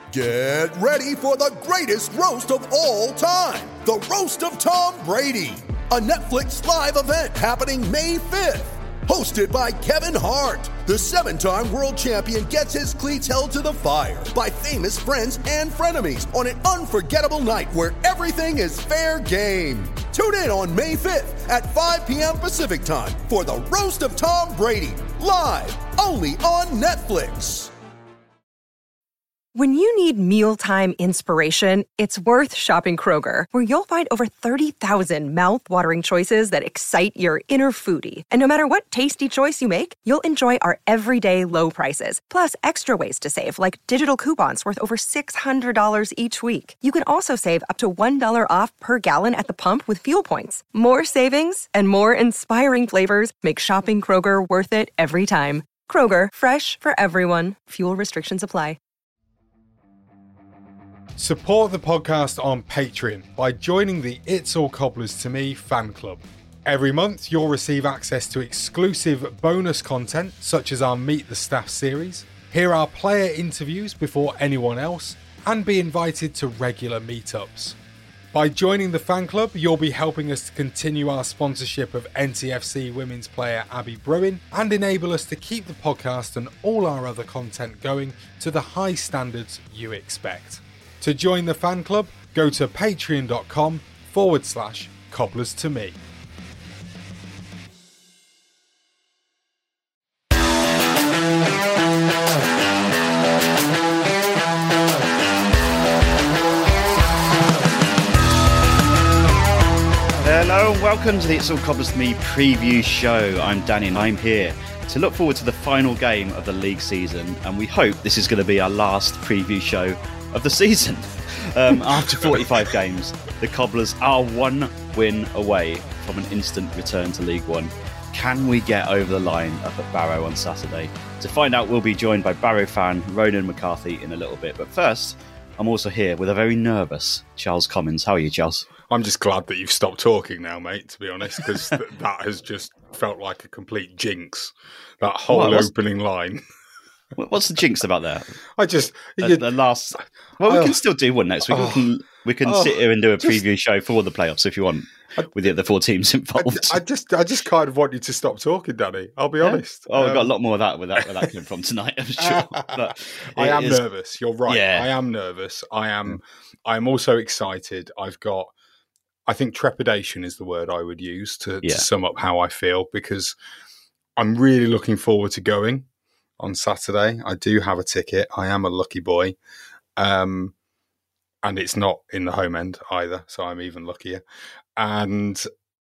Get ready for the greatest roast of all time, the Roast of Tom Brady, a Netflix live event happening May 5th. Hosted by Kevin Hart, the 7-time world champion gets his cleats held to the fire by famous friends and frenemies on an unforgettable night where everything is fair game. Tune in on May 5th at 5 p.m. Pacific time for the Roast of Tom Brady, live only on Netflix. When you need mealtime inspiration, it's worth shopping Kroger, where you'll find over 30,000 mouth-watering choices that excite your inner foodie. And no matter what tasty choice you make, you'll enjoy our everyday low prices, plus extra ways to save, like digital coupons worth over $600 each week. You can also save up to $1 off per gallon at the pump with fuel points. More savings and more inspiring flavors make shopping Kroger worth it every time. Kroger, fresh for everyone. Fuel restrictions apply. Support the podcast on Patreon by joining the It's All Cobblers to Me fan club. Every month, you'll receive access to exclusive bonus content, such as our Meet the Staff series, hear our player interviews before anyone else, and be invited to regular meetups. By joining the fan club, you'll be helping us to continue our sponsorship of NTFC women's player Abby Bruin and enable us to keep the podcast and all our other content going to the high standards you expect. To join the fan club, go to patreon.com/cobblers to me. Hello and welcome to the It's All Cobblers to Me preview show. I'm Danny and I'm here to look forward to the final game of the league season, and we hope this is going to be our last preview show of the season. After 45 games, the Cobblers are one win away from an instant return to League One. Can we get over the line up at Barrow on Saturday? To find out, we'll be joined by Barrow fan Ronan McCarthy in a little bit. But first, I'm also here with a very nervous Charles Commons. How are you, Charles? I'm just glad that you've stopped talking now, mate, to be honest, because that has just felt like a complete jinx, that whole opening line. What's the jinx about that? The last. Well, we can still do one next week. We can sit here and do a preview show for the playoffs if you want, with the other four teams involved. I just kind of want you to stop talking, Danny. I'll be honest. Oh, we've got a lot more of that where that came from tonight, I'm sure. But I am nervous. You're right. Yeah. I am nervous. I am also excited. I think trepidation is the word I would use to sum up how I feel, because I'm really looking forward to going on Saturday. I do have a ticket. I am a lucky boy. And it's not in the home end either, so I'm even luckier. And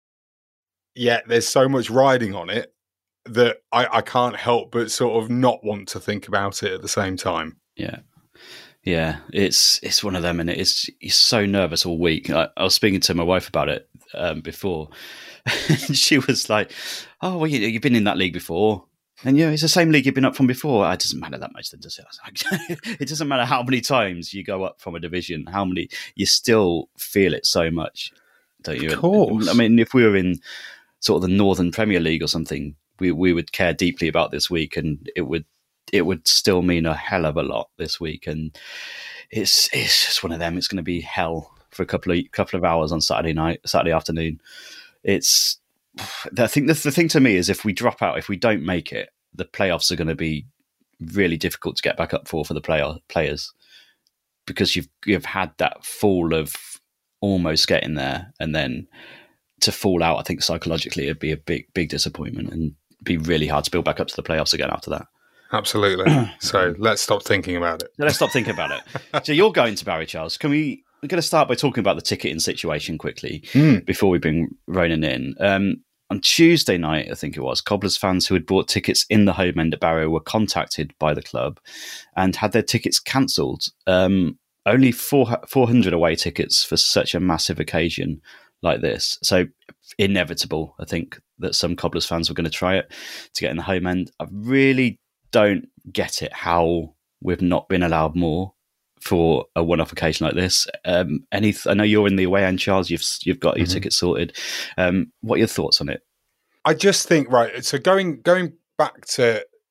yet there's so much riding on it that I can't help but sort of not want to think about it at the same time. Yeah. Yeah, it's one of them, and he's so nervous all week. I was speaking to my wife about it before, and she was like, "Oh, well, you've been in that league before, and it's the same league you've been up from before. It doesn't matter that much, then, does it?" I was like, "It doesn't matter how many times you go up from a division, how many you still feel it so much, don't you?" Of course. I mean, if we were in sort of the Northern Premier League or something, we would care deeply about this week, and it would still mean a hell of a lot this week. And it's just one of them. It's going to be hell for a couple of hours on Saturday afternoon. I think the thing to me is, if we drop out, if we don't make it, the playoffs are going to be really difficult to get back up for the players, because you've had that fall of almost getting there, and then to fall out, I think psychologically it'd be a big disappointment, and be really hard to build back up to the playoffs again after that. Absolutely. So let's stop thinking about it. So you're going to Barry, Charles. We're going to start by talking about the ticketing situation quickly before we bring Ronan in. On Tuesday night, I think it was, Cobblers fans who had bought tickets in the home end at Barrow were contacted by the club and had their tickets cancelled. Only 400 away tickets for such a massive occasion like this. So inevitable, I think, that some Cobblers fans were going to try it to get in the home end. I really don't get it how we've not been allowed more for a one-off occasion like this. I know you're in the away end, Charles. You've got your tickets sorted. What are your thoughts on it? I just think, right, so going back to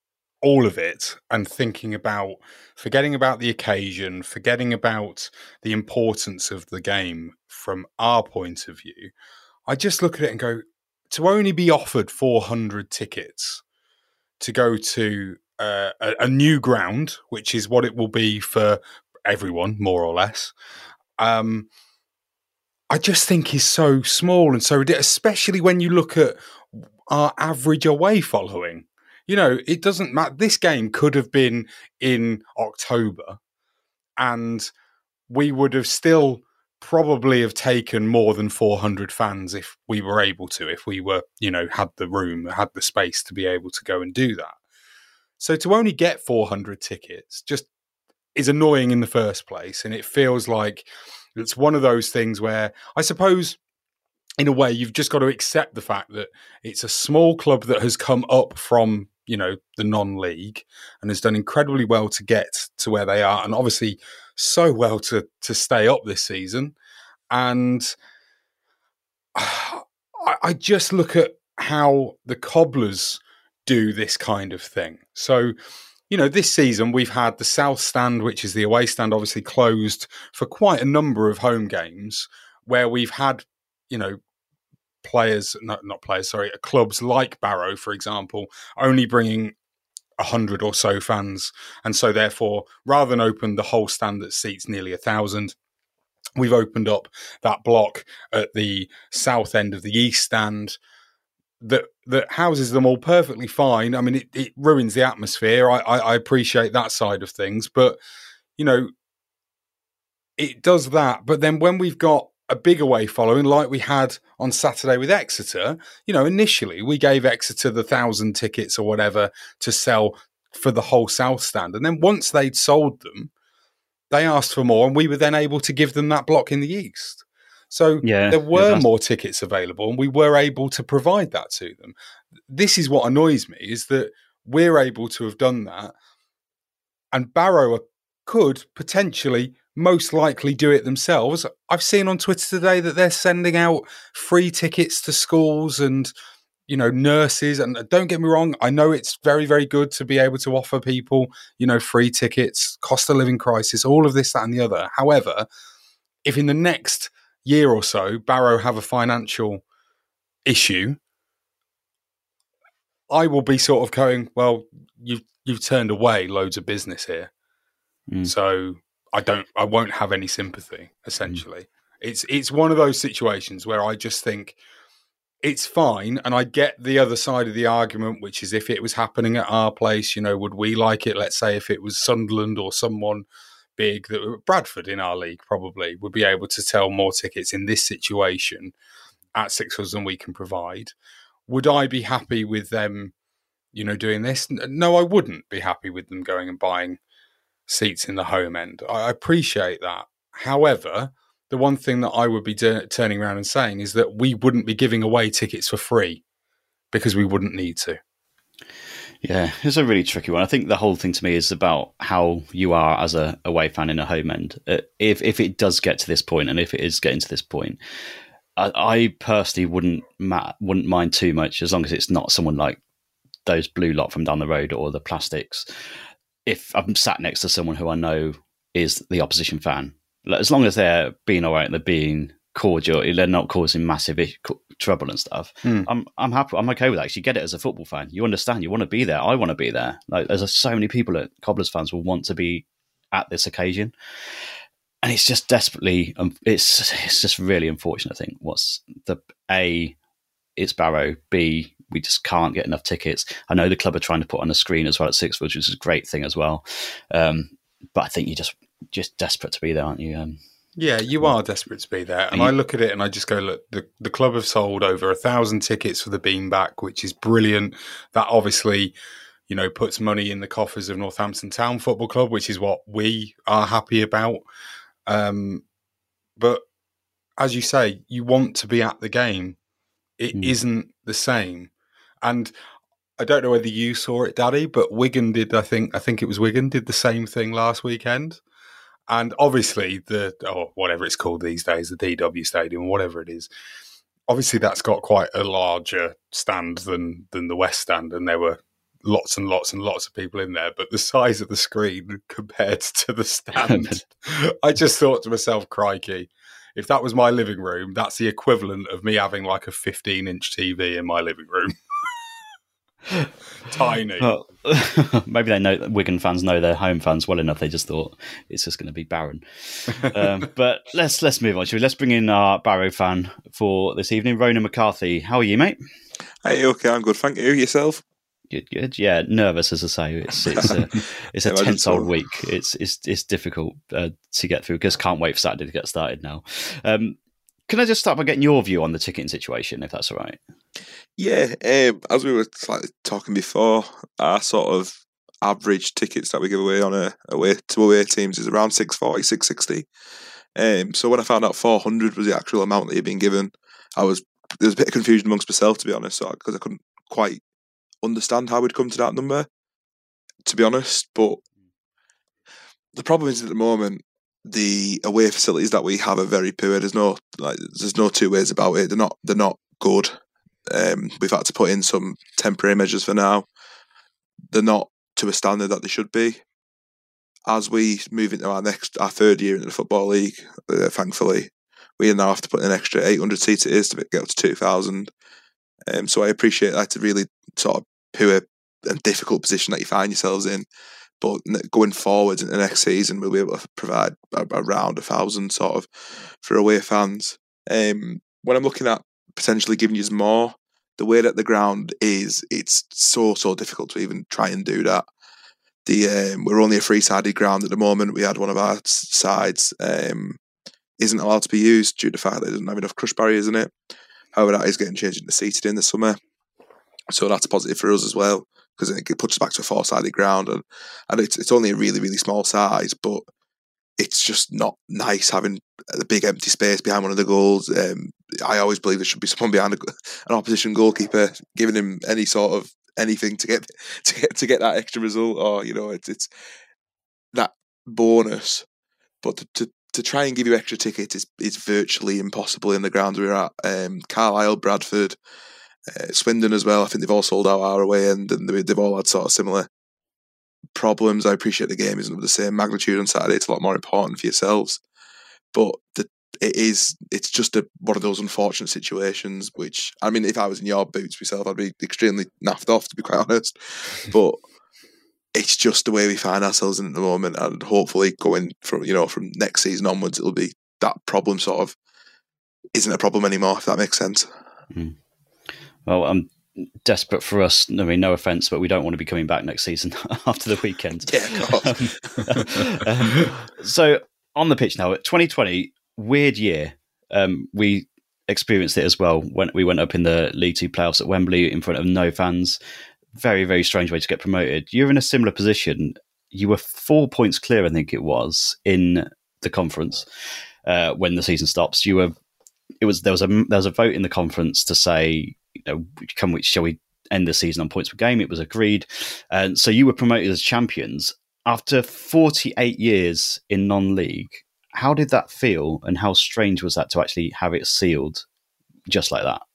all of it and forgetting about the occasion, forgetting about the importance of the game from our point of view, I just look at it and go, to only be offered 400 tickets to go to a new ground, which is what it will be for everyone, more or less, I just think is so small and so ridiculous, especially when you look at our average away following. You know, it doesn't matter. This game could have been in October and we would have still probably have taken more than 400 fans if we were able to, if we were, you know, had the room, had the space to be able to go and do that. So to only get 400 tickets just is annoying in the first place. And it feels like it's one of those things where I suppose in a way you've just got to accept the fact that it's a small club that has come up from, you know, the non-league and has done incredibly well to get to where they are. And obviously so well to stay up this season. And I just look at how the Cobblers do this kind of thing. So, you know, this season we've had the South Stand, which is the away stand, obviously closed for quite a number of home games where we've had, you know, clubs like Barrow, for example, only bringing 100 or so fans. And so therefore, rather than open the whole stand that seats nearly 1,000, we've opened up that block at the south end of the East Stand that houses them all perfectly fine. I mean, it ruins the atmosphere. I appreciate that side of things, but, you know, it does that. But then when we've got a big away following like we had on Saturday with Exeter, you know, initially we gave Exeter the 1,000 tickets or whatever to sell for the whole South Stand. And then once they'd sold them, they asked for more and we were then able to give them that block in the East. So there were more tickets available and we were able to provide that to them. This is what annoys me, is that we're able to have done that and Barrow could potentially most likely do it themselves. I've seen on Twitter today that they're sending out free tickets to schools and, you know, nurses. And don't get me wrong, I know it's very, very good to be able to offer people, you know, free tickets, cost of living crisis, all of this, that and the other. However, if in the next year or so Barrow have a financial issue, I will be sort of going, well, you've turned away loads of business here. So I won't have any sympathy, essentially. It's one of those situations where I just think it's fine. And I get the other side of the argument, which is if it was happening at our place, you know, would we like it? Let's say if it was Sunderland or someone big, that Bradford in our league probably would be able to sell more tickets in this situation at Sixers than we can provide. Would I be happy with them, you know, doing this? No, I wouldn't be happy with them going and buying seats in the home end. I appreciate that. However, the one thing that I would be turning around and saying is that we wouldn't be giving away tickets for free because we wouldn't need to. Yeah, it's a really tricky one. I think the whole thing to me is about how you are as a away fan in a home end. If it does get to this point, and if it is getting to this point, I personally wouldn't mind too much as long as it's not someone like those blue lot from down the road or the Plastics. If I'm sat next to someone who I know is the opposition fan, as long as they're being all right, they're being cordial, they're not causing massive trouble and stuff, I'm happy. I'm okay with that. You get it as a football fan. You understand. You want to be there. I want to be there. Like, there's so many people that Cobblers fans will want to be at this occasion, and it's just desperately. It's just really unfortunate. I think it's Barrow. B, we just can't get enough tickets. I know the club are trying to put on a screen as well at Sixfields, which is a great thing as well. But I think you're just desperate to be there, aren't you? Yeah, you are desperate to be there. And I look at it and I just go, look, the club have sold over 1,000 tickets for the Beanback, which is brilliant. That obviously, you know, puts money in the coffers of Northampton Town Football Club, which is what we are happy about. But as you say, you want to be at the game. It isn't the same. And I don't know whether you saw it, Daddy, but Wigan did, I think it was Wigan, did the same thing last weekend. And obviously whatever it's called these days, the DW Stadium, whatever it is, obviously that's got quite a larger stand than the West Stand. And there were lots and lots and lots of people in there, but the size of the screen compared to the stand, I just thought to myself, crikey, if that was my living room, that's the equivalent of me having like a 15-inch TV in my living room. Tiny. Well, maybe they know, Wigan fans know their home fans well enough. They just thought it's just going to be barren. But let's move on. Let's bring in our Barrow fan for this evening, Ronan McCarthy. How are you, mate? Hey, okay, I'm good. Thank you. Yourself? Good. Yeah, nervous as I say. It's a tense old week. It's difficult to get through because can't wait for Saturday to get started now. Can I just start by getting your view on the ticketing situation, if that's all right? Yeah, as we were slightly talking before, our sort of average tickets that we give away on away teams is around 640, 660. So when I found out 400 was the actual amount that you'd been given, there was a bit of confusion amongst myself, to be honest, because I couldn't quite understand how we'd come to that number, to be honest. But the problem is at the moment, the away facilities that we have are very poor. There's no two ways about it. They're not good. We've had to put in some temporary measures for now. They're not to a standard that they should be. As we move into our third year into the Football League, thankfully, we now have to put in an extra 800 seats it is to get up to 2,000. So I appreciate that's a really sort of poor and difficult position that you find yourselves in. But going forward into the next season, we'll be able to provide around 1,000 sort of for away fans. When I'm looking at potentially giving you more, the way that the ground is, it's so difficult to even try and do that. We're only a 3-sided ground at the moment. We had one of our sides isn't allowed to be used due to the fact that it doesn't have enough crush barriers in it. However, that is getting changed into seated in the summer, so that's a positive for us as well, because it puts us back to a 4-sided ground, and it's only a really, really small size, but it's just not nice having the big empty space behind one of the goals. I always believe there should be someone behind an opposition goalkeeper giving him any sort of anything to get that extra result, or it's that bonus. But to try and give you extra tickets is virtually impossible in the grounds we're at. Carlisle, Bradford, Swindon as well. I think they've all sold out our away end, and they've all had sort of similar problems. I appreciate the game isn't of the same magnitude on Saturday. It's a lot more important for yourselves, but it's just one of those unfortunate situations. Which, I mean, if I was in your boots myself, I'd be extremely naffed off, to be quite honest. But it's just the way we find ourselves in at the moment, and hopefully going from next season onwards, it'll be that problem sort of isn't a problem anymore, if that makes sense. Mm. Well, I'm desperate for us. I mean, no offence, but we don't want to be coming back next season after the weekend. Yeah, of course. So on the pitch now, 2020, weird year. We experienced it as well when we went up in the League Two playoffs at Wembley in front of no fans. Very, very strange way to get promoted. You're in a similar position. You were 4 points clear, I think it was, in the conference when the season stops. There was a vote in the conference to say, shall we end the season on points per game? It was agreed, and so you were promoted as champions after 48 years in non-league. How did that feel, and how strange was that to actually have it sealed just like that?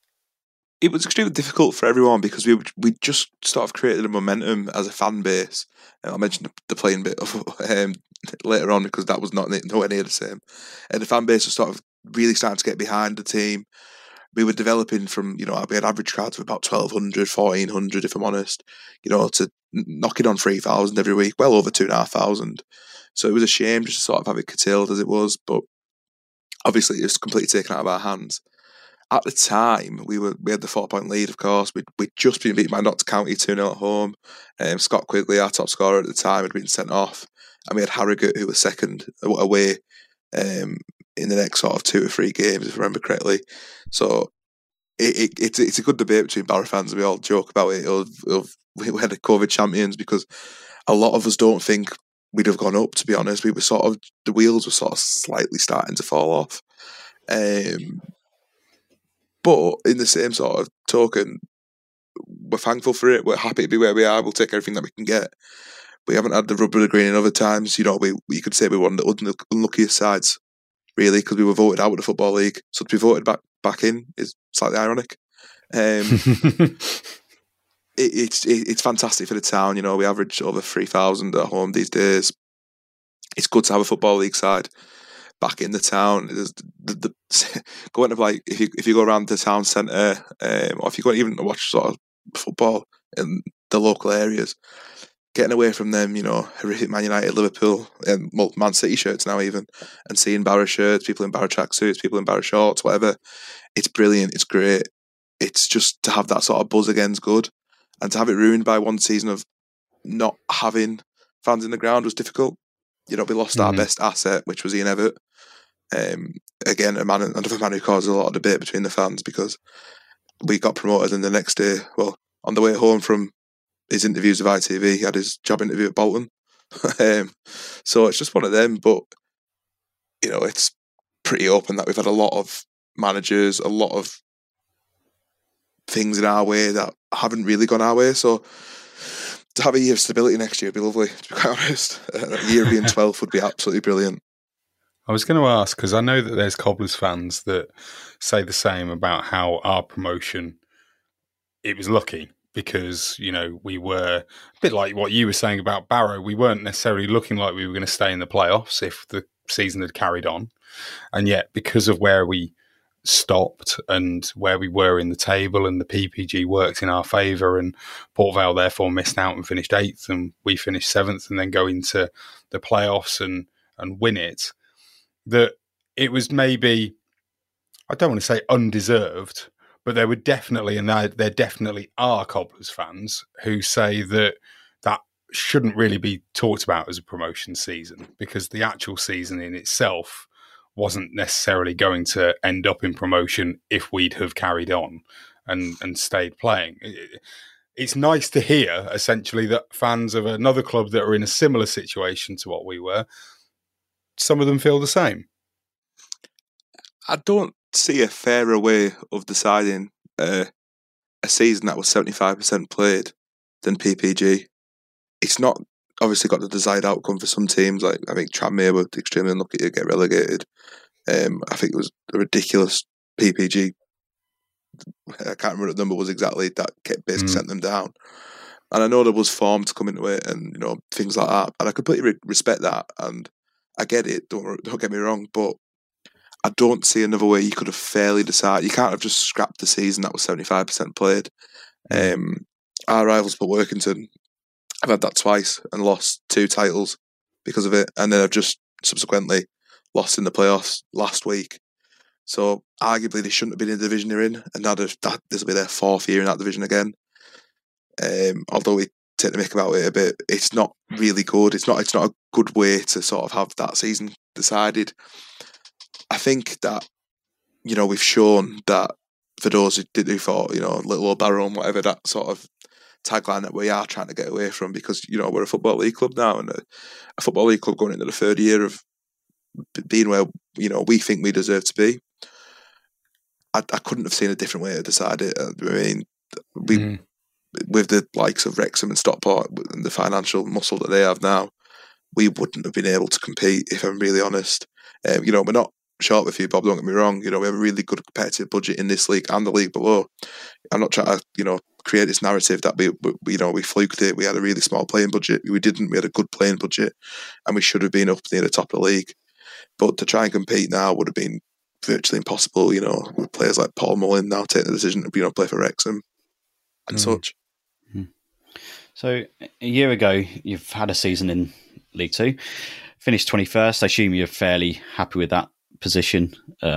It was extremely difficult for everyone because we just sort of created a momentum as a fan base. And I'll mention the playing bit of later on, because that was nowhere near the same. And the fan base was sort of really starting to get behind the team. We were developing from, we had average crowds of about 1,200, 1,400, if I'm honest, to knocking on 3,000 every week, well over 2,500. So it was a shame just to sort of have it curtailed as it was, but obviously it was completely taken out of our hands. At the time, we had the 4-point lead, of course. We'd just been beaten by Notts County 2-0 at home. Scott Quigley, our top scorer at the time, had been sent off. And we had Harrogate, who was second away in the next sort of 2 or 3 games, if I remember correctly. So it's a good debate between Barrow fans. We all joke about it. We had the COVID champions, because a lot of us don't think we'd have gone up, to be honest. We were the wheels were sort of slightly starting to fall off. But in the same sort of token, we're thankful for it. We're happy to be where we are. We'll take everything that we can get. We haven't had the rubber of the green in other times. We could say we were one of the unluckiest sides, really, because we were voted out of the Football League. So to be voted back in is slightly ironic. it's fantastic for the town. You know, we average over 3,000 at home these days. It's good to have a football league side back in the town. Going to like if you go around the town centre, or if you go even watch sort of football in the local areas, getting away from them, you know, horrific Man United, Liverpool, and Man City shirts now even, and seeing Barra shirts, people in Barra tracksuits, people in Barra shorts, whatever. It's brilliant. It's great. It's just to have that sort of buzz again's good, and to have it ruined by one season of not having fans in the ground was difficult. You know, we lost our best asset, which was Ian Evatt. Again, another man who caused a lot of debate between the fans because we got promoted, and the next day, well, on the way home from his interviews with ITV, he had his job interview at Bolton. So it's just one of them, but you know, it's pretty open that we've had a lot of managers, a lot of things in our way that haven't really gone our way. So to have a year of stability next year would be lovely, to be quite honest. A year being 12th would be absolutely brilliant. I was going to ask, because I know that there's Cobblers fans that say the same about how our promotion, it was lucky because, you know, we were a bit like what you were saying about Barrow. We weren't necessarily looking like we were going to stay in the playoffs if the season had carried on. And yet, because of where we stopped and where we were in the table, and the PPG worked in our favour, and Port Vale therefore missed out and finished 8th, and we finished 7th and then go into the playoffs and win it, that it was maybe, I don't want to say undeserved, but there were definitely, and there definitely are Cobblers fans who say that that shouldn't really be talked about as a promotion season, because the actual season in itself wasn't necessarily going to end up in promotion if we'd have carried on and stayed playing. It's nice to hear, essentially, that fans of another club that are in a similar situation to what we were, some of them feel the same. I don't see a fairer way of deciding a season that was 75% played than PPG. It's not obviously got the desired outcome for some teams. Like, I think Tranmere were extremely unlucky to get relegated. I think it was a ridiculous PPG. I can't remember what the number was exactly that basically sent them down. And I know there was form to come into it, and you know, things like that. And I completely respect that, and I get it. Don't get me wrong, but I don't see another way you could have fairly decided. You can't have just scrapped the season that was 75% played. Our rivals, for Workington, I've had that twice and lost 2 titles because of it, and then I've just subsequently lost in the playoffs last week. So arguably they shouldn't have been in the division they're in, and this will be their 4th year in that division again. Although we take the mick about it a bit, it's not really good. It's not a good way to sort of have that season decided. I think that, you know, we've shown that for those who thought, you know, little old Barrow and whatever, that sort of tagline that we are trying to get away from, because, you know, we're a Football League club now, and a Football League club going into the 3rd year of being where, you know, we think we deserve to be. I couldn't have seen a different way to decide it. I mean, with the likes of Wrexham and Stockport and the financial muscle that they have now, we wouldn't have been able to compete, if I'm really honest. You know, we're not short of a few, Bob, don't get me wrong. You know, we have a really good competitive budget in this league and the league below. I'm not trying to, you know, create this narrative that we fluked it. We had a really small playing budget. We didn't. We had a good playing budget, and we should have been up near the top of the league. But to try and compete now would have been virtually impossible, you know, with players like Paul Mullin now taking the decision to, you know, play for Wrexham and such. So a year ago, you've had a season in League Two, finished 21st. I assume you're fairly happy with that position.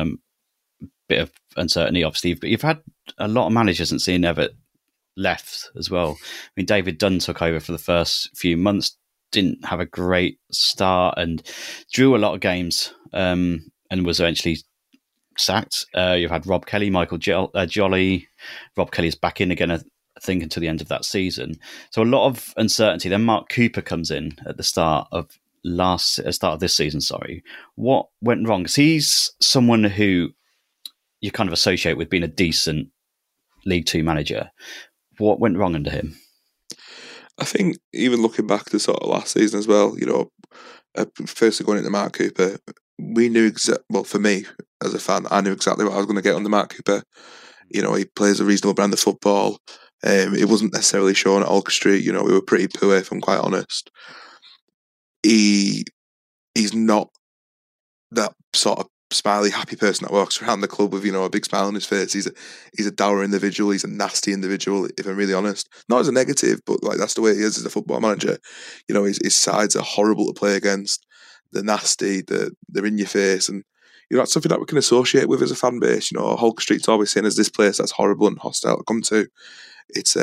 Bit of uncertainty, obviously, but you've had a lot of managers since Ian Evatt left as well. I mean, David Dunn took over for the first few months, didn't have a great start and drew a lot of games, and was eventually sacked. You've had Rob Kelly, Michael Jolly. Rob Kelly's back in again, I think, until the end of that season. So a lot of uncertainty. Then Mark Cooper comes in at the start of this season. Sorry, what went wrong? Because he's someone who you kind of associate with being a decent League Two manager. What went wrong under him? I think even looking back to sort of last season as well, you know, firstly going into Mark Cooper, we knew well, for me as a fan, I knew exactly what I was going to get under Mark Cooper. You know, he plays a reasonable brand of football. It wasn't necessarily shown at Alker Street. You know, we were pretty poor, if I'm quite honest. He's not that sort of smiley, happy person that walks around the club with, you know, a big smile on his face. He's a dour individual. He's a nasty individual, if I'm really honest. Not as a negative, but like that's the way he is as a football manager. You know, his sides are horrible to play against. They're nasty. They're in your face, and you know, that's something that we can associate with as a fan base. You know, Alker Street's always seen as this place that's horrible and hostile to come to. It's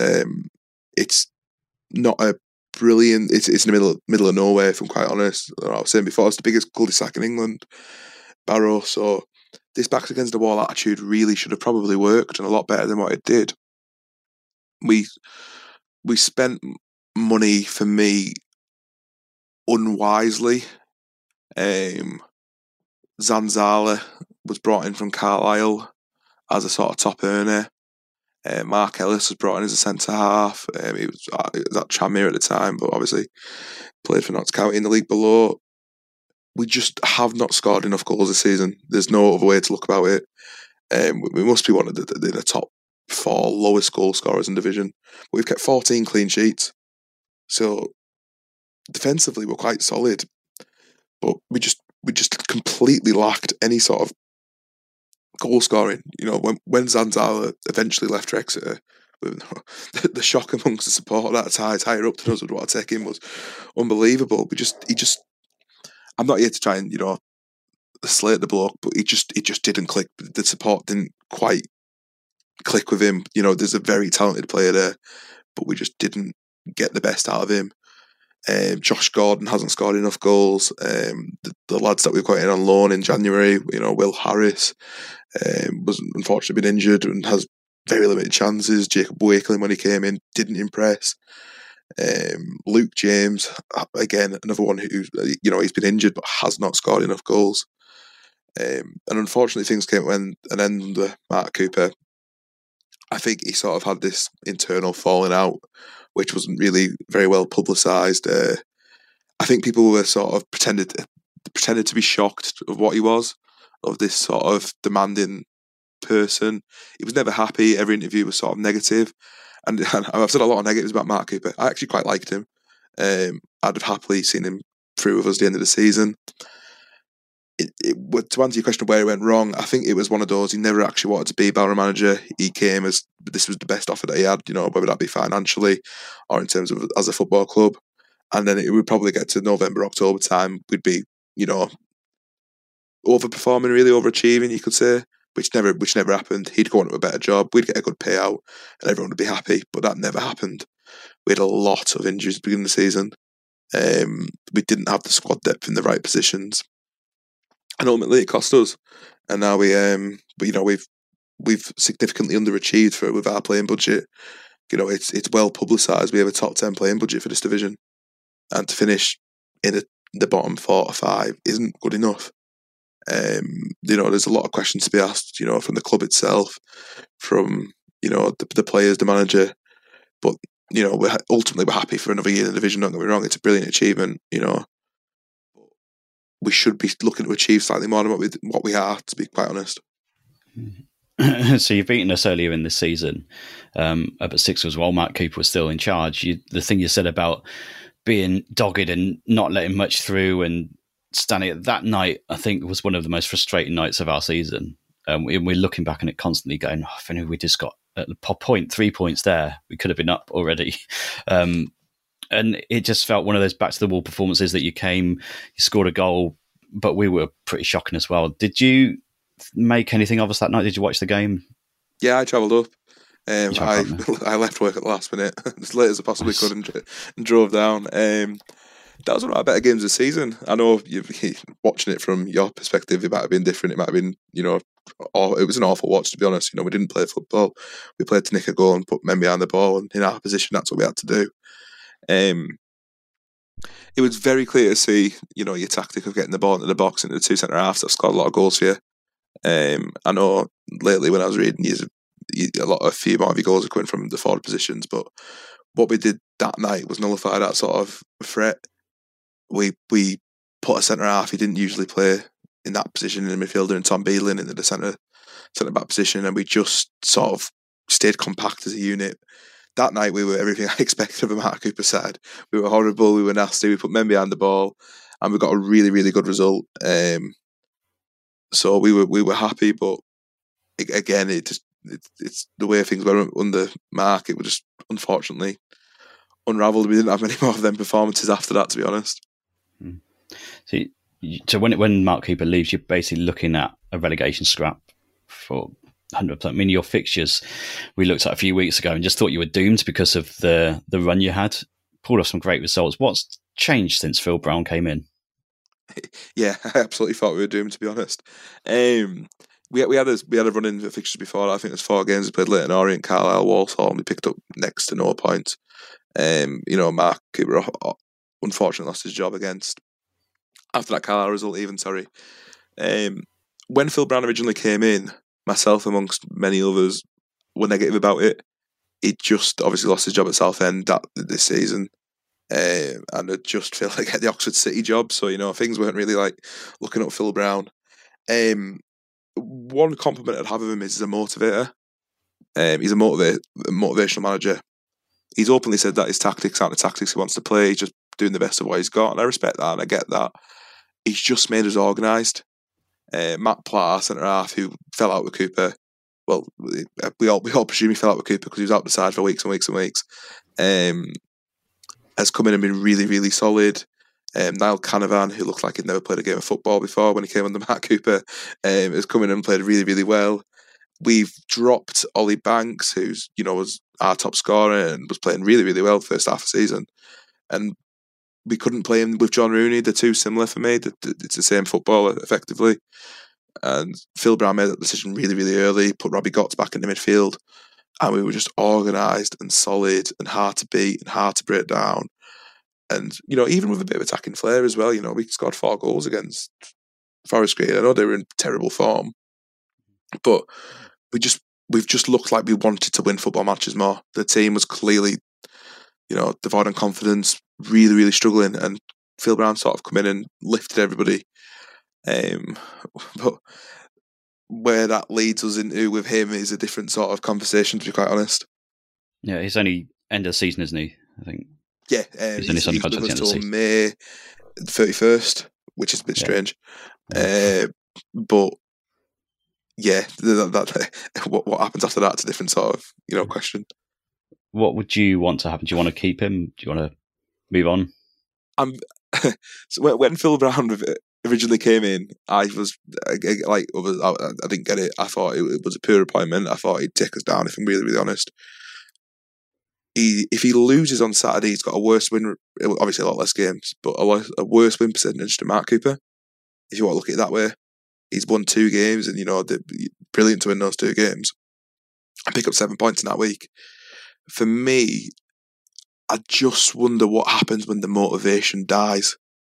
not a brilliant. It's in the middle of nowhere, if I'm quite honest. Like I was saying before, it's the biggest cul-de-sac in England, Barrow. So this backs against the wall attitude really should have probably worked, and a lot better than what it did. We spent money, for me, unwisely. Zanzala was brought in from Carlisle as a sort of top earner. Mark Ellis was brought in as a centre half. He was at Tranmere at the time, but obviously played for Notts County in the league below. We just have not scored enough goals this season. There's no other way to look about it. We must be one of the top 4 lowest goal scorers in division. We've kept 14 clean sheets, so defensively we're quite solid, but we just completely lacked any sort of goal scoring. You know, when Zanzala eventually left Exeter, the shock amongst the support that higher up than us would want to take him was unbelievable. I'm not here to try and, you know, slate the bloke, but it just didn't click. The support didn't quite click with him. You know, there's a very talented player there, but we just didn't get the best out of him. Josh Gordon hasn't scored enough goals. The lads that we've got in on loan in January, you know, Will Harris was unfortunately been injured and has very limited chances. Jacob Wakeling, when he came in, didn't impress. Luke James, again, another one who, you know, he's been injured but has not scored enough goals. And unfortunately, things came to an end under Mark Cooper. I think he sort of had this internal falling out, which wasn't really very well publicised. I think people were sort of pretended to be shocked of what he was, of this sort of demanding person. He was never happy. Every interview was sort of negative. And I've said a lot of negatives about Mark Cooper. I actually quite liked him. I'd have happily seen him through with us at the end of the season. To answer your question of where it went wrong, I think it was one of those, he never actually wanted to be Barrow manager. He came as this was the best offer that he had, you know, whether that be financially or in terms of as a football club. And then it would probably get to November, October time, we'd be, you know, overperforming, really overachieving, you could say, which never happened. He'd go on to a better job, we'd get a good payout, and everyone would be happy, but that never happened. We had a lot of injuries at the beginning of the season. We didn't have the squad depth in the right positions. And ultimately, it cost us. And now we've significantly underachieved with our playing budget. You know, it's well publicised. We have a top 10 playing budget for this division, and to finish in the bottom 4 or 5 isn't good enough. You know, there's a lot of questions to be asked. You know, from the club itself, from, you know, the players, the manager. But, you know, we're happy for another year in the division. Don't get me wrong; it's a brilliant achievement. You know. We should be looking to achieve slightly more than what we are, to be quite honest. So you've beaten us earlier in the season, but Sixers, while Mark Cooper was still in charge. The thing you said about being dogged and not letting much through and standing that night, I think was one of the most frustrating nights of our season. We're looking back on it constantly going, oh, if only we just got at the point 3 points there, we could have been up already. And it just felt one of those back-to-the-wall performances that you scored a goal, but we were pretty shocking as well. Did you make anything of us that night? Did you watch the game? Yeah, I travelled up. I left work at the last minute, as late as I possibly could, and drove down. That was one of our better games of the season. I know watching it from your perspective, it might have been different. It might have been, you know, it was an awful watch, to be honest. You know, we didn't play football. We played to nick a goal and put men behind the ball, and in our position, that's what we had to do. It was very clear to see, you know, your tactic of getting the ball into the box into the 2 centre halves that scored a lot of goals for you. I know lately when I was reading, a few more of your goals are coming from the forward positions, but what we did that night was nullify that sort of threat. We put a centre half. He didn't usually play in that position, in the midfielder, and Tom Beadling into the centre back position, and we just sort of stayed compact as a unit. that night we were everything I expected of a Mark Cooper side. We were horrible, we were nasty, we put men behind the ball, and we got a really, really good result. So we were happy, but again, it's the way things were under Mark. It was just unfortunately unravelled. We didn't have many more of them performances after that, to be honest. So when Mark Cooper leaves, you're basically looking at a relegation scrap for 100%. I mean, your fixtures we looked at a few weeks ago and just thought you were doomed because of the run you had. Pulled off some great results. What's changed since Phil Brown came in? Yeah, I absolutely thought we were doomed, to be honest. We had a run in fixtures before. I think there's 4 games we played: Leyton Orient, Carlisle, Walsall, and we picked up next to no points. Mark Cooper unfortunately lost his job after that Carlisle result. When Phil Brown originally came in, myself amongst many others were negative about it. He just obviously lost his job at Southend this season. And it just failed to get the Oxford City job, so things weren't really looking up Phil Brown. One compliment I'd have of him is he's a motivator. He's a motivational manager. He's openly said that his tactics aren't the tactics he wants to play. He's just doing the best of what he's got, and I respect that and I get that. He's just made us organised. Matt Platt, centre half, who fell out with Cooper. Well, we all presume he fell out with Cooper because he was out the side for weeks and weeks and weeks. Has come in and been really, really solid. Niall Canavan, who looked like he'd never played a game of football before when he came under Mark Cooper, has come in and played really, really well. We've dropped Ollie Banks, who's was our top scorer and was playing really, really well the first half of the season. And we couldn't play him with John Rooney. They're too similar for me. It's the same footballer, effectively. And Phil Brown made that decision really, really early, put Robbie Gotts back in the midfield. And we were just organised and solid and hard to beat and hard to break down. And, even with a bit of attacking flair as well, we scored 4 goals against Forest Green. I know they were in terrible form, but we've just looked like we wanted to win football matches more. The team was clearly, devoid of confidence, really, really struggling, and Phil Brown sort of come in and lifted everybody. But where that leads us into with him is a different sort of conversation, to be quite honest. Yeah, he's only end of the season, isn't he? I think. Yeah, he's with us till May 31st, which is a bit strange. But yeah, what happens after that's a different sort of question. What would you want to happen? Do you want to keep him? Do you want to move on? So when Phil Brown originally came in, I was I didn't get it. I thought it was a poor appointment. I thought he'd take us down, if I'm really, really honest. If he loses on Saturday, he's got a worse win, obviously a lot less games, but a worse win percentage to Mark Cooper, if you want to look at it that way. He's won 2 games and, brilliant to win those 2 games. I pick up 7 points in that week. For me, I just wonder what happens when the motivation dies.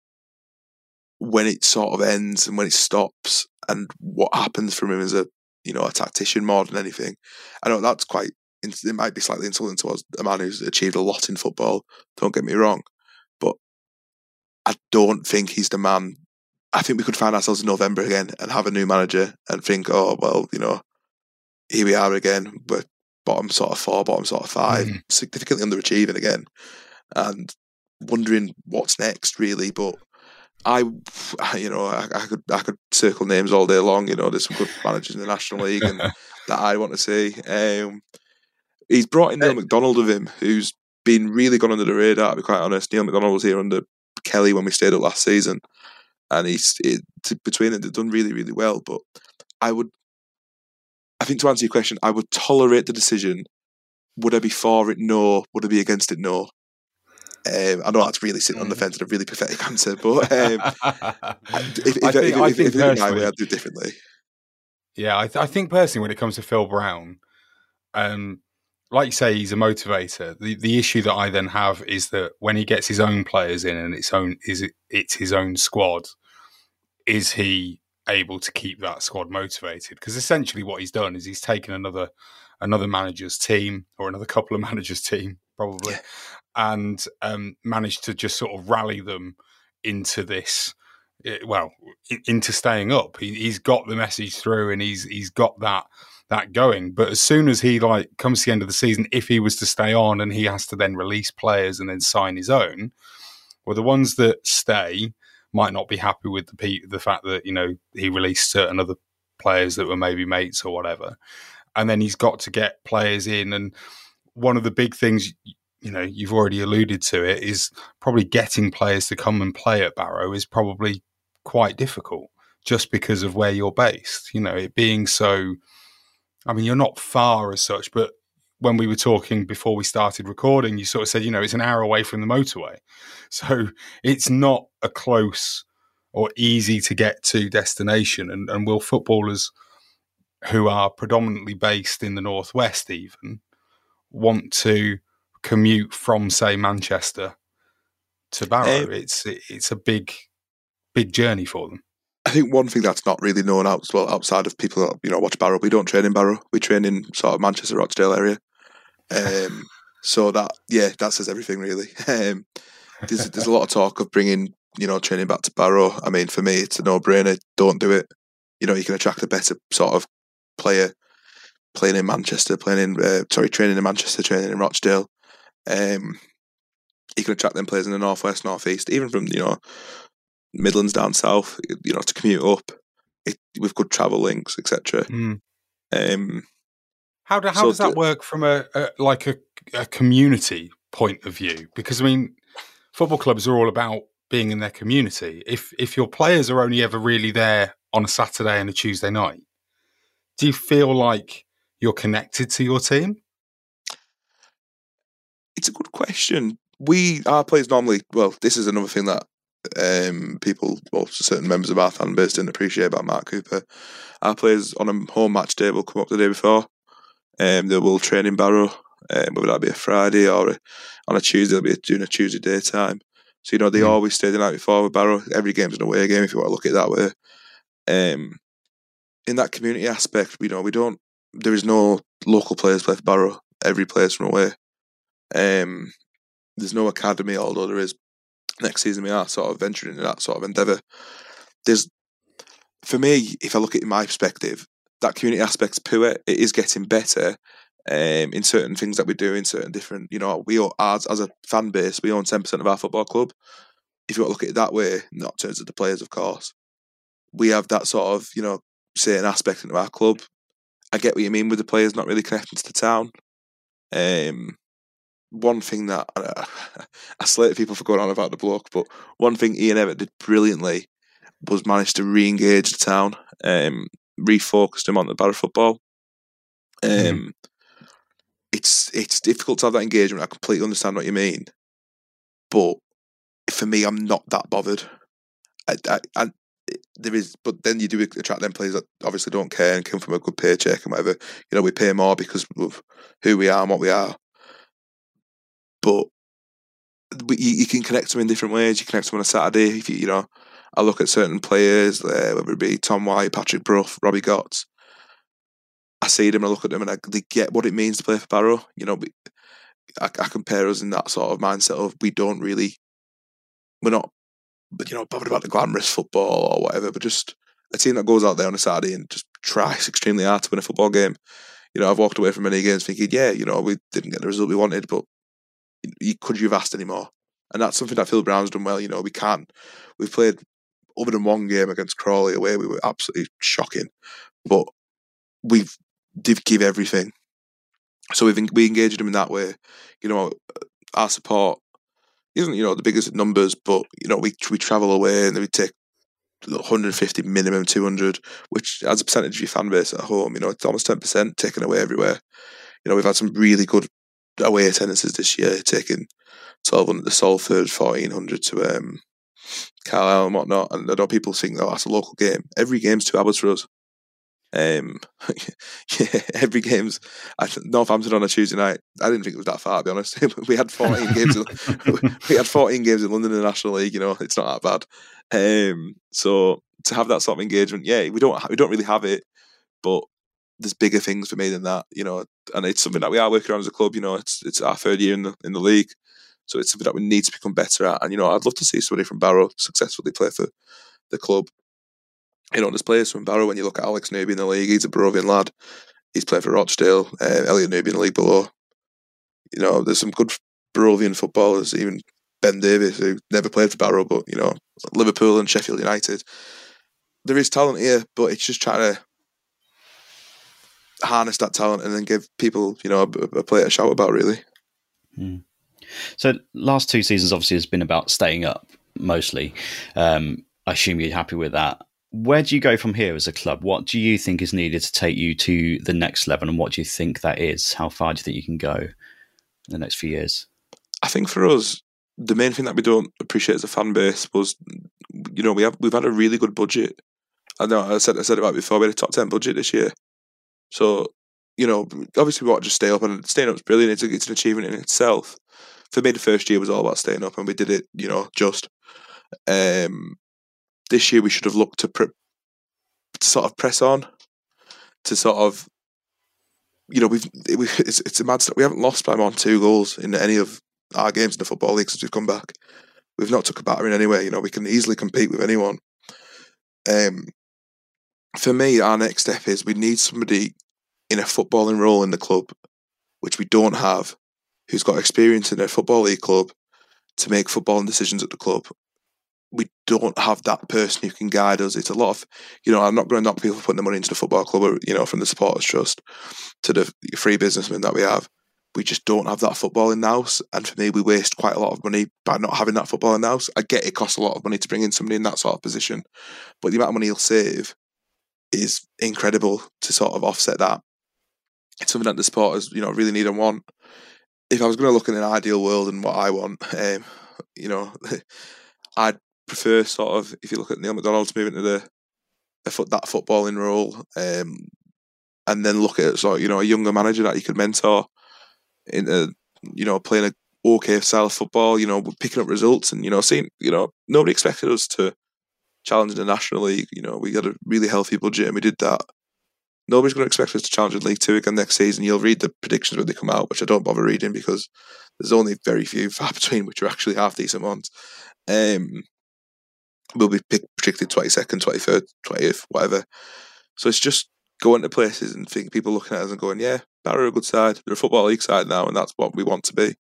When it sort of ends and when it stops, and what happens from him as a tactician more than anything. I know that's it might be slightly insulting towards a man who's achieved a lot in football, don't get me wrong, but I don't think he's the man. I think we could find ourselves in November again and have a new manager and think, oh, well, here we are again, but bottom sort of 4, bottom sort of 5, significantly underachieving again, and wondering what's next, really. But I could circle names all day long. There's some good managers in the National League and that I want to see. He's brought in Neil McDonald with him, who's been really gone under the radar, to be quite honest. Neil McDonald was here under Kelly when we stayed up last season, and between them, they've done really, really well. But I think to answer your question, I would tolerate the decision. Would I be for it? No. Would I be against it? No. I know that's really sitting on the fence and a really pathetic answer, but if it was my way, I'd do it differently. Yeah, I think personally, when it comes to Phil Brown, like you say, he's a motivator. The issue that I then have is that when he gets his own players in and it's his own squad, is he able to keep that squad motivated? Because essentially what he's done is he's taken another manager's team, or another couple of managers' team probably, and managed to just sort of rally them into this into staying up. He's got the message through, and he's got that going. But as soon as he comes to the end of the season, if he was to stay on and he has to then release players and then sign his own, well, the ones that stay might not be happy with the fact that, he released certain other players that were maybe mates or whatever. And then he's got to get players in. And one of the big things, you've already alluded to it, is probably getting players to come and play at Barrow is probably quite difficult just because of where you're based. It being so, you're not far as such, but when we were talking before we started recording, you sort of said, it's an hour away from the motorway. So it's not a close or easy to get to destination. And will footballers who are predominantly based in the Northwest even want to commute from, say, Manchester to Barrow? It's a big journey for them. I think one thing that's not really known outside of people that watch Barrow, we don't train in Barrow. We train in sort of Manchester, Rochdale area. So that says everything really. There's a lot of talk of bringing training back to Barrow. For me, it's a no-brainer. Don't do it. You can attract a better sort of player playing in Manchester, training in Manchester, training in Rochdale. You can attract them players in the Northwest, Northeast, even from Midlands down south. To commute up with good travel links, etc. How does that work from a community point of view? Because football clubs are all about being in their community. If your players are only ever really there on a Saturday and a Tuesday night, do you feel like you're connected to your team? It's a good question. Our players normally, this is another thing that certain members of our fan base didn't appreciate about Mark Cooper. Our players on a home match day will come up the day before. They will train in Barrow, whether that be a Friday or on a Tuesday. They'll be doing a Tuesday daytime. So they always stay the night before with Barrow. Every game's an away game if you want to look at it that way. In that community aspect, there is no local players play for Barrow. Every player's from away. There's no academy, although there is. Next season we are sort of venturing into that sort of endeavour. For me, if I look at it in my perspective, that community aspect's poor. It is getting better in certain things that we do, in certain different, as a fan base, we own 10% of our football club. If you want to look at it that way, not in terms of the players, of course, we have that sort of, certain aspect into our club. I get what you mean with the players not really connecting to the town. One thing that I slate people for going on about the bloke, but one thing Ian Evatt did brilliantly was manage to re-engage the town, refocused him on the Barrow football. It's difficult to have that engagement. I completely understand what you mean, but for me, I'm not that bothered. But then you do attract them players that obviously don't care and come from a good paycheck and whatever. We pay more because of who we are and what we are. But you can connect them in different ways. You connect them on a Saturday. If I look at certain players, whether it be Tom White, Patrick Brough, Robbie Gotts. I see them and I look at them and they get what it means to play for Barrow. I compare us in that sort of mindset of we're not bothered about the glamorous football or whatever, but just a team that goes out there on a Saturday and just tries extremely hard to win a football game. I've walked away from many games thinking, we didn't get the result we wanted, but could you have asked any more? And that's something that Phil Brown's done well. We can't. We've played, other than one game against Crawley away, we were absolutely shocking, but we did give everything. So we engaged them in that way. Our support isn't the biggest numbers, but we travel away and we take 150 minimum 200, which as a percentage of your fan base at home, it's almost 10% taken away everywhere. We've had some really good away attendances this year, taking 1,200 to Salford, 1,400 to Carlisle and whatnot. And I know people think, that's a local game. Every game's 2 hours for us. Every game's Northampton on a Tuesday night. I didn't think it was that far, to be honest. We had 14 games. We had 14 games in London in the National League. It's not that bad. So to have that sort of engagement, we don't really have it, but there's bigger things for me than that, and it's something that we are working on as a club. It's our 3rd year in the league, so it's something that we need to become better at. And I'd love to see somebody from Barrow successfully play for the club. There's players from Barrow. When you look at Alex Newby in the league, he's a Barrovian lad. He's played for Rochdale. Elliot Newby in the league below. There's some good Barrovian footballers, even Ben Davies, who never played for Barrow, but, Liverpool and Sheffield United. There is talent here, but it's just trying to harness that talent and then give people, a player to shout about, really. So last 2 seasons obviously has been about staying up, mostly. I assume you're happy with that. Where do you go from here as a club? What do you think is needed to take you to the next level, and what do you think that is? How far do you think you can go in the next few years? I think for us, the main thing that we don't appreciate as a fan base was, we've had a really good budget. I know I said it about before. We had a top 10 budget this year, so obviously we want to just stay up, and staying up is brilliant. It's an achievement in itself. For me, the first year was all about staying up, and we did it. Just this year we should have looked to sort of press on, to sort of, it's a mad stuff. We haven't lost by more than 2 goals in any of our games in the Football League since we've come back. We've not took a battering anyway. We can easily compete with anyone. For me, our next step is we need somebody in a footballing role in the club, which we don't have, who's got experience in a Football League club to make footballing decisions at the club. We don't have that person who can guide us. It's a lot of, I'm not going to knock people for putting their money into the football club, or, from the Supporters Trust to the free businessmen that we have. We just don't have that football in-house. And for me, we waste quite a lot of money by not having that football in-house. I get it costs a lot of money to bring in somebody in that sort of position, but the amount of money you'll save is incredible to sort of offset that. It's something that the supporters, really need and want. If I was going to look in an ideal world and what I want, I'd prefer sort of, if you look at Neil McDonald's moving to that footballing role, and then look at sort of, a younger manager that you could mentor into, playing a okay style of football, picking up results and, seeing, nobody expected us to challenge in the National League. We got a really healthy budget and we did that. Nobody's going to expect us to challenge in League 2 again next season. You'll read the predictions when they come out, which I don't bother reading because there's only very few far between, which are actually half decent ones. We'll be predicted 22nd, 23rd, 20th, whatever. So it's just going to places and think people looking at us and going, yeah, Barrow are a good side. They're a Football League side now, and that's what we want to be.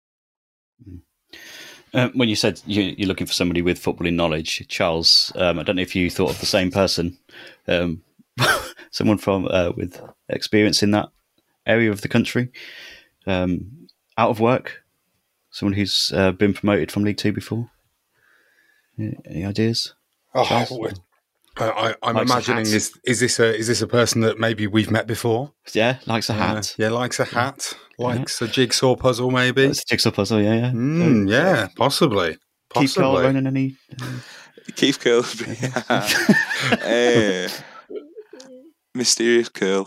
When you said you're looking for somebody with footballing knowledge, Charles, I don't know if you thought of the same person, someone from with experience in that area of the country, out of work, someone who's been promoted from League 2 before. Any ideas? I'm imagining is this a person that maybe we've met before? Yeah, likes a hat. Likes a hat. Likes a jigsaw puzzle, maybe. It's a jigsaw puzzle, yeah. Yeah, possibly. Keith Curl running any? Keith Curl. Mysterious Curl.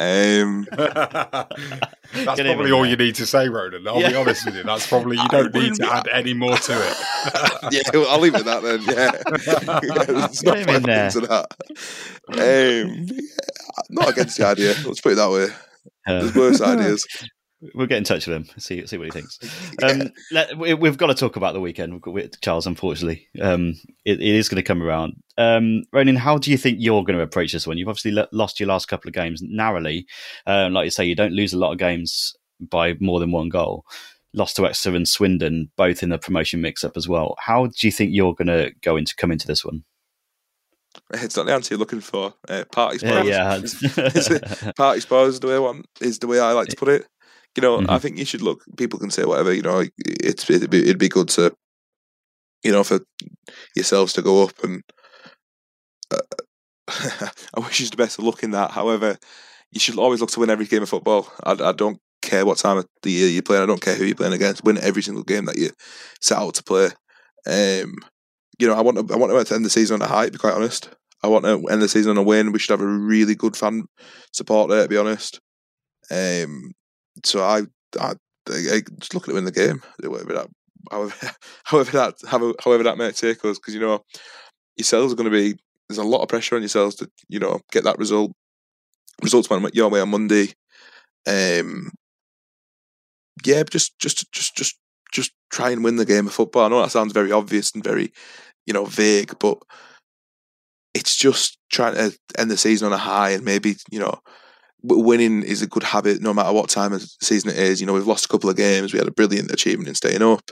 That's probably all you need to say, Ronan. I'll be honest with you. That's probably, you don't need to add any more to it. Yeah, well, I'll leave it at that then. Yeah. There's not much into that. Not against the idea. Let's put it that way. There's worse ideas. We'll get in touch with him, see what he thinks. We've got to talk about the weekend with Charles, unfortunately. It is going to come around. Ronan, how do you think you're going to approach this one? You've obviously lost your last couple of games narrowly. Like you say, you don't lose a lot of games by more than 1 goal. Lost to Exeter and Swindon, both in the promotion mix-up as well. How do you think you're going to come into this one? It's not the answer you're looking for. Party spoilers. Yeah. Party spoilers is the way I like to put it. I think you should look. People can say whatever. It'd be good to, for yourselves to go up and. I wish you the best of luck in that. However, you should always look to win every game of football. I don't care what time of the year you're playing. I don't care who you're playing against. Win every single game that you set out to play. I want to end the season on a high. To be quite honest, I want to end the season on a win. We should have a really good fan support there. To be honest. So I just look at it in the game, however that may take us, because yourselves are going to be. There's a lot of pressure on yourselves to get that result. Results went your way on Monday. Just try and win the game of football. I know that sounds very obvious and very vague, but it's just trying to end the season on a high, and maybe, winning is a good habit no matter what time of the season it is. We've lost a couple of games. We had a brilliant achievement in staying up.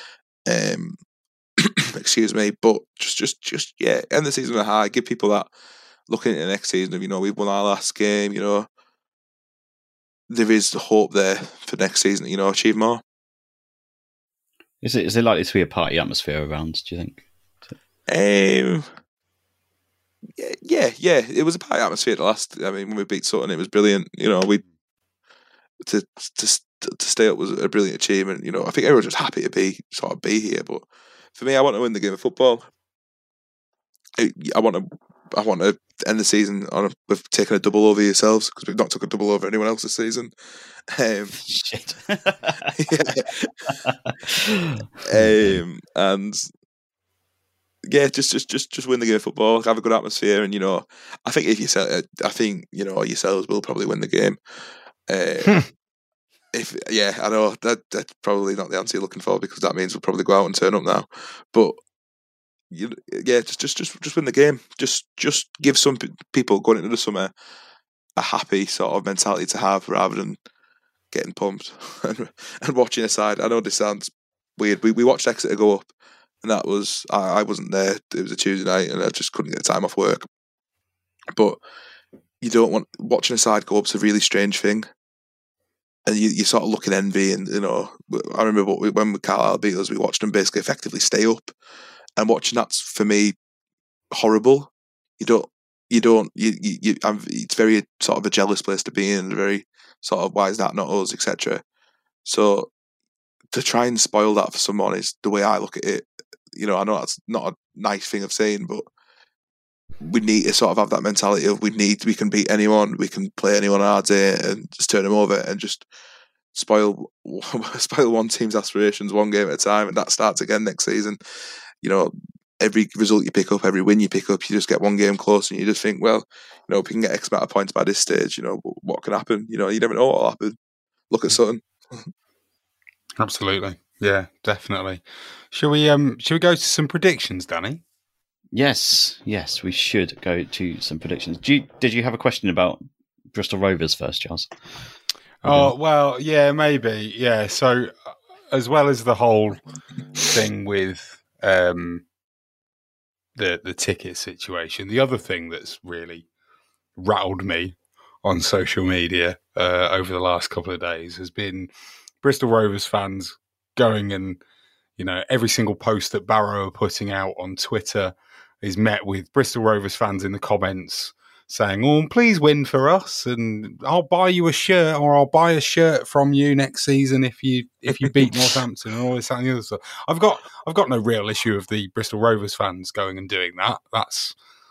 Excuse me, but just end the season on a high. Give people that looking at the next season of, we've won our last game. There is hope there for next season. Achieve more. Is it likely to be a party atmosphere around? Do you think? Yeah. It was a party atmosphere at the last. I mean, when we beat Sutton, it was brilliant. We to stay up was a brilliant achievement. I think everyone's just happy to be here. But for me, I want to win the game of football. I want to end the season with taking a double over yourselves, because we've not took a double over anyone else this season. Shit. And yeah, just win the game of football, have a good atmosphere, and I think if you sell it, yourselves will probably win the game. I know that's probably not the answer you're looking for, because that means we'll probably go out and turn up now. But just win the game. Just give some people going into the summer a happy sort of mentality to have, rather than getting pumped and watching a side. I know this sounds weird. We watched Exeter go up, and that was I wasn't there. It was a Tuesday night, and I just couldn't get time off work. But you don't want watching a side go up. It's a really strange thing. And you sort of look in envy, and I remember when Carlisle beat us, we watched them basically effectively stay up, and watching that's for me horrible. It's very sort of a jealous place to be in, very sort of, why is that not us, etc. So to try and spoil that for someone is the way I look at it. I know that's not a nice thing of saying, but we need to sort of have that mentality of we can beat anyone, we can play anyone on our day and just turn them over and just spoil one team's aspirations one game at a time, and that starts again next season. Every result you pick up, every win you pick up, you just get one game closer, and you just think, well, we can get X amount of points by this stage. What can happen? You never know what will happen. Look at Sutton. Absolutely, yeah, definitely. Shall we go to some predictions, Danny? Yes, we should go to some predictions. Did you have a question about Bristol Rovers first, Charles? Oh, well, yeah, maybe, yeah. So, as well as the whole thing with the ticket situation, the other thing that's really rattled me on social media over the last couple of days has been Bristol Rovers fans going and, every single post that Barrow are putting out on Twitter is met with Bristol Rovers fans in the comments saying, "Oh, please win for us, and I'll buy you a shirt, or I'll buy a shirt from you next season if you beat Northampton," and all this and the other stuff. I've got no real issue of the Bristol Rovers fans going and doing that. That's,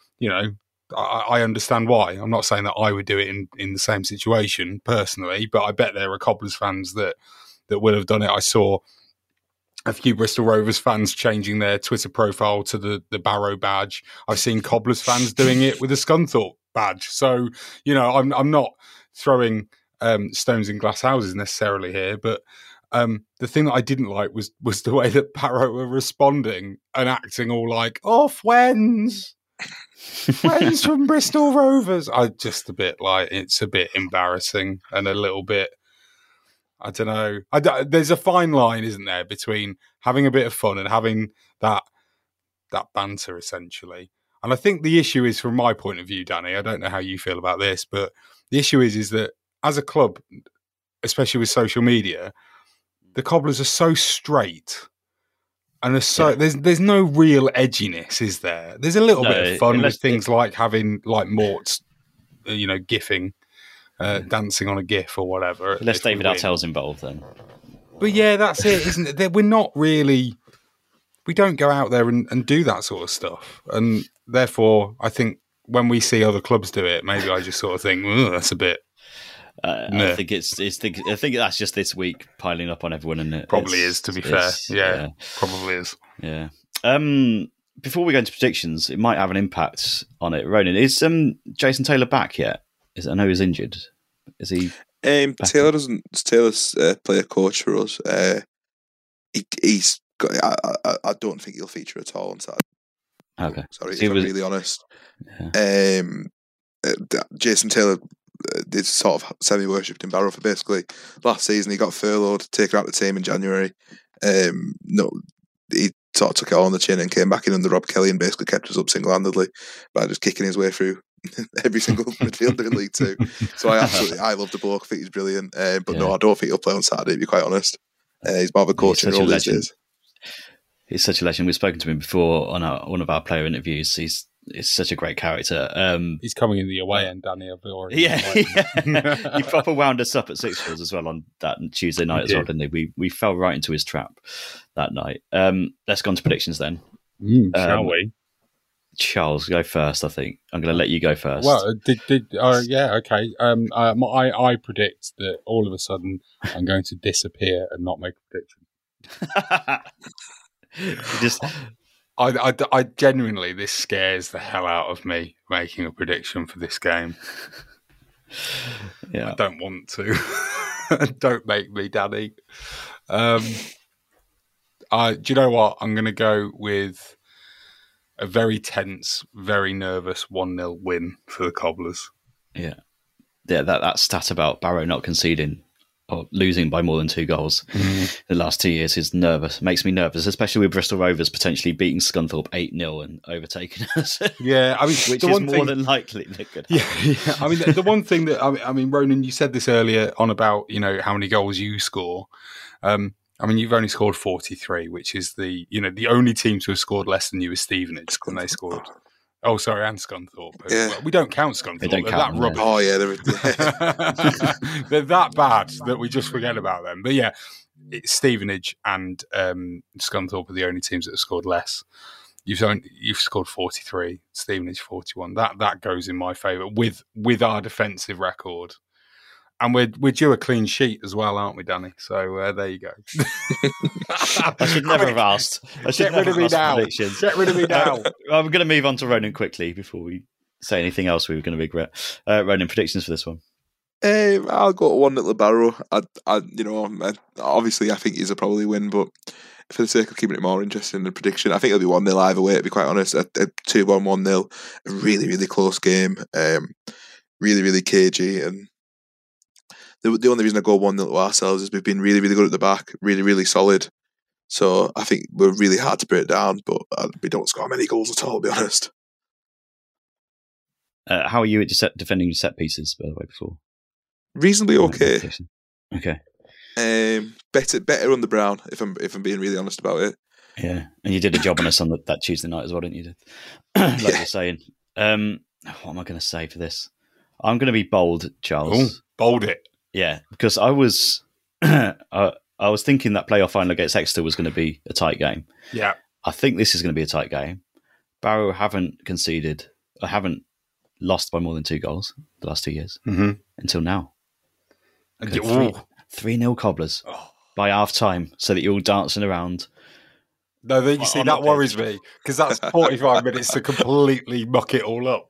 I understand why. I'm not saying that I would do it in the same situation personally, but I bet there are Cobblers fans that would have done it. I saw a few Bristol Rovers fans changing their Twitter profile to the Barrow badge. I've seen Cobblers fans doing it with a Scunthorpe badge. So, I'm not throwing stones in glass houses necessarily here, but the thing that I didn't like was the way that Barrow were responding and acting all like, "Oh, friends from Bristol Rovers." It's a bit embarrassing and a little bit, I don't know. There's a fine line, isn't there, between having a bit of fun and having that banter, essentially. And I think the issue is, from my point of view, Danny, I don't know how you feel about this, but the issue is that as a club, especially with social media, the Cobblers are so straight, and there's no real edginess, is there? There's a little bit of fun with things like having Mort's, gifing. Dancing on a GIF or whatever. Unless David Artell's involved, then. But yeah, that's it, isn't it? We're not really. We don't go out there and do that sort of stuff, and therefore, I think when we see other clubs do it, maybe I just sort of think, that's a bit. I think I think that's just this week piling up on everyone, and it probably is. To be fair, yeah, probably is. Yeah. Before we go into predictions, it might have an impact on it. Ronan, is Jason Taylor back yet? I know he's injured. Is he? Taylor's player coach for us. He's got. I don't think he'll feature at all on Saturday. Okay. Sorry, if I'm really honest. Yeah. Jason Taylor did sort of semi-worshipped in Barrow for basically last season. He got furloughed, taken out the team in January. He sort of took it all on the chin and came back in under Rob Kelly and basically kept us up single-handedly by just kicking his way through every single midfielder in League Two. So I love the bloke. I think he's brilliant. But no, I don't think he'll play on Saturday, to be quite honest. He's more of a coaching role these days. He's such a legend. We've spoken to him before on one of our player interviews. He's such a great character. He's coming in the away end, Danny. He proper wound us up at Sixfields as well on that Tuesday night as well, didn't he? We fell right into his trap that night. Let's go on to predictions then. Shall we? Charles, go first. I think I'm going to let you go first. Well, okay. I predict that all of a sudden I'm going to disappear and not make a prediction. I genuinely, this scares the hell out of me making a prediction for this game. Yeah, I don't want to. Don't make me, Danny. Do you know what? I'm going to go with a very tense, very nervous 1-0 win for the Cobblers. Yeah. That stat about Barrow not conceding or losing by more than 2 goals the last 2 years makes me nervous, especially with Bristol Rovers potentially beating Scunthorpe 8-0 and overtaking us. Yeah, I mean, which is more than likely that could happen. Yeah. I mean, the one thing that I mean, Ronan, you said this earlier on about how many goals you score. I mean, you've only scored 43, which is the only team to have scored less than you is Stevenage when they scored. Oh, sorry, and Scunthorpe. Yeah. Well, we don't count Scunthorpe. They're that rubbish. Oh, yeah. They're that bad that we just forget about them. But yeah, it's Stevenage and Scunthorpe are the only teams that have scored less. You've scored 43, Stevenage 41. That goes in my favour with our defensive record. And we're due a clean sheet as well, aren't we, Danny? So there you go. I should never have asked. Get rid of me now. Get rid of me now. I'm going to move on to Ronan quickly before we say anything else we were going to regret. Ronan, predictions for this one? I'll go 1-0 Barrow. Obviously, I think he's a probably win, but for the sake of keeping it more interesting than prediction, I think it'll be 1-0 either way, to be quite honest. A 2-1, 1-0. A really, really close game. Really, really cagey. And the only reason I go 1-0 to ourselves is we've been really, really good at the back, really, really solid. So I think we're really hard to break down, but we don't score many goals at all, to be honest. How are you at defending your set pieces, by the way, before? Reasonably okay. Okay. Better on the Brown, if I'm being really honest about it. Yeah, and you did a job on us on that Tuesday night as well, didn't you? Like you're saying. What am I going to say for this? I'm going to be bold, Charles. Ooh, bold it. Yeah, because I was thinking that playoff final against Exeter was going to be a tight game. Yeah. I think this is going to be a tight game. Barrow haven't lost by more than 2 goals the last 2 years until now. 3-0 Cobblers by half time, so that you're all dancing around. No, then you see, that worries me, because that's 45 minutes to completely muck it all up.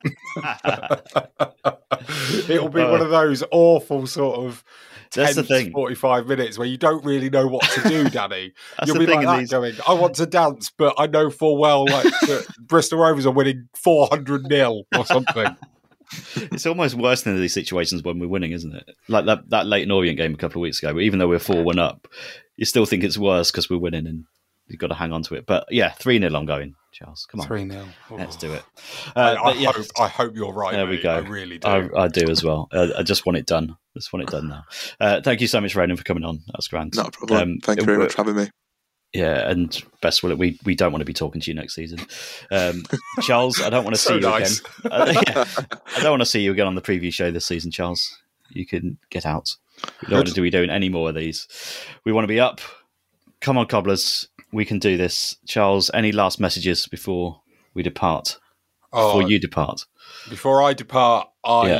It'll be one of those awful sort of 10 to 45 minutes where you don't really know what to do, Danny. You'll be like that going, I want to dance, but I know full well that Bristol Rovers are winning 400-0 or something. It's almost worse than these situations when we're winning, isn't it? Like that Leyton Orient game a couple of weeks ago, where even though we're 4-1 up, you still think it's worse because we're winning and you've got to hang on to it. But yeah, 3-0 I'm going, Charles. Come on. 3-0. Let's do it. I hope you're right. There we go. I really do. I do as well. I just want it done. Now. Thank you so much, Ronan, for coming on. That's grand. Not a problem. Thank you very much for having me. Yeah, and best will we don't want to be talking to you next season. Charles, I don't want to see you again. I don't want to see you again on the preview show this season, Charles. You can get out. We don't want to be doing any more of these. We want to be up. Come on, Cobblers. We can do this. Charles, any last messages before we depart? Before you depart? Before I depart, I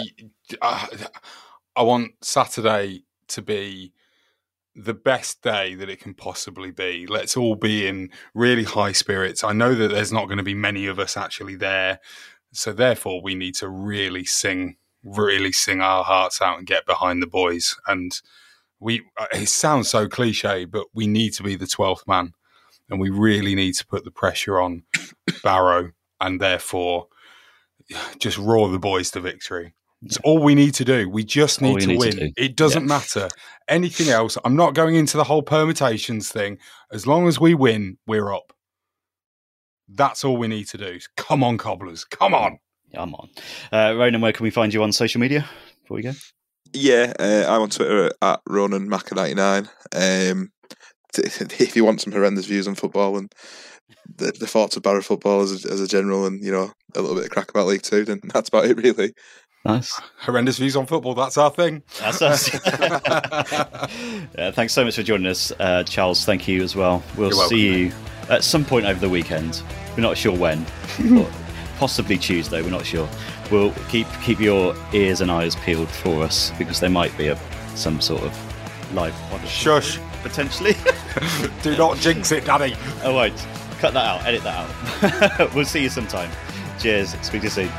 want Saturday to be the best day that it can possibly be. Let's all be in really high spirits. I know that there's not going to be many of us actually there, so therefore we need to really sing our hearts out and get behind the boys. And it sounds so cliche, but we need to be the 12th man, and we really need to put the pressure on Barrow and therefore just roar the boys to victory. It's all we need to do. We just need to win. It doesn't matter. Anything else, I'm not going into the whole permutations thing. As long as we win, we're up. That's all we need to do. Come on, Cobblers. Come on. Come on. Ronan, where can we find you on social media before we go? Yeah, I'm on Twitter at RonanMaca99. If you want some horrendous views on football and the thoughts of Barrow football as a general, and a little bit of crack about League Two, then that's about it, really. Nice. Horrendous views on football, that's our thing. That's us. Thanks so much for joining us, Charles. Thank you as well. We'll see you at some point over the weekend. We're not sure when. Possibly Tuesday, we're not sure. We'll keep your ears and eyes peeled for us, because there might be some sort of live podcast. Shush. Potentially. Do not jinx it, Daddy. I won't. Cut that out. Edit that out. We'll see you sometime. Cheers. Speak to you soon.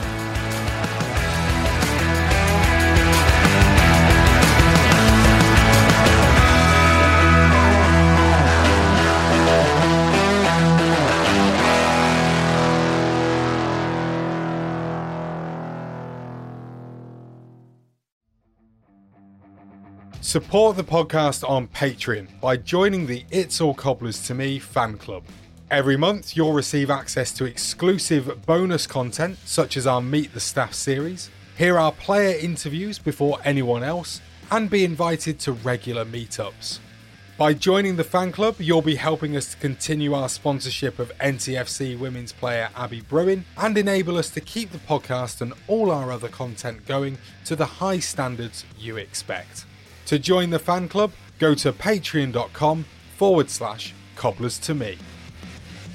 Support the podcast on Patreon by joining the It's All Cobblers to Me fan club. Every month, you'll receive access to exclusive bonus content, such as our Meet the Staff series, hear our player interviews before anyone else, and be invited to regular meetups. By joining the fan club, you'll be helping us to continue our sponsorship of NTFC women's player Abby Bruin and enable us to keep the podcast and all our other content going to the high standards you expect. To join the fan club, go to patreon.com/Cobblers to Me.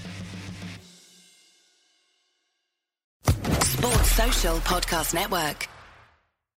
Sports Social Podcast Network.